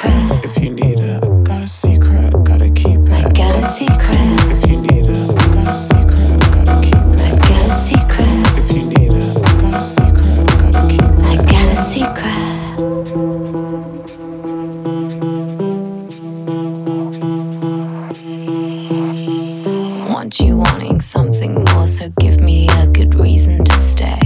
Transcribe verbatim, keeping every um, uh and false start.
secret. If you need it, got a secret, gotta keep it. I got a secret. If you need it, got a secret, gotta keep it. I got a secret. If you need it, got a secret, gotta keep it. I got a secret. Want you wanting something more, so give me a good reason to stay.